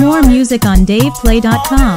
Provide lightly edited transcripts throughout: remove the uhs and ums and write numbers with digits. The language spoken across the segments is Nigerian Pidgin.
More music on DavePlay.com.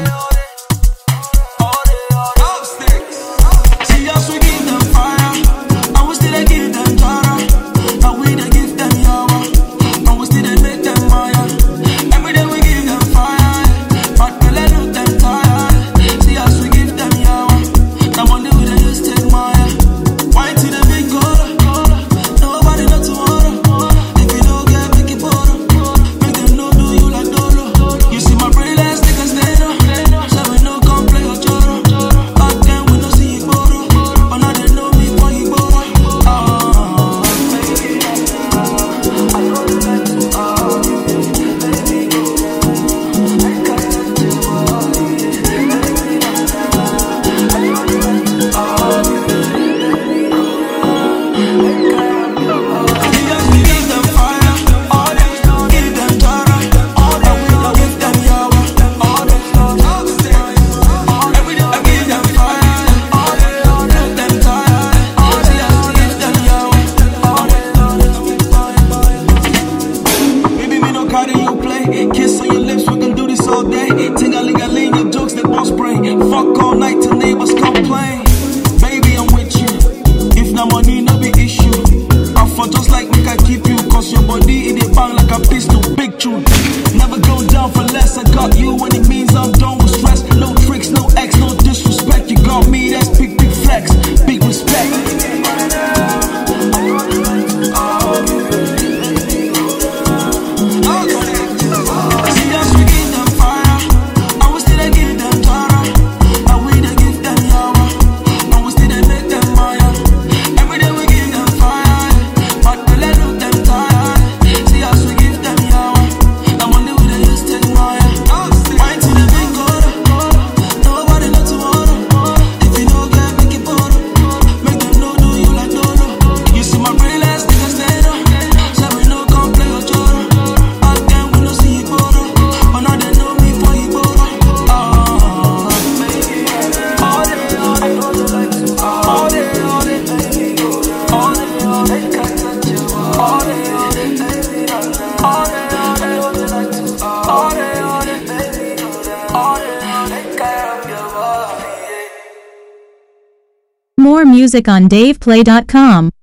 Kiss on your lips, we can do this all day. Ting-a-ling-a-ling, your jokes they won't spray. Fuck all night till neighbors complain. Baby, I'm with you. If na money, no be issue. I for just like make I keep you. Cause your body, it bang like a pistol. Big tune. Never go down for less. I got you when it means I'm done with stress. No tricks, no X, no disrespect. You got me, that's big, big flex. Big respect. More music on DavePlay.com.